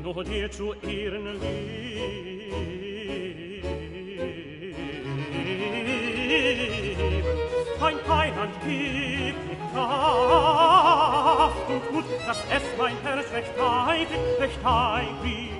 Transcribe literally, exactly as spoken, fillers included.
nur dir zu Ehren leben. Mein Heiland gib mir Kraft und Mut, dass es mein Herz recht heilig, recht heilig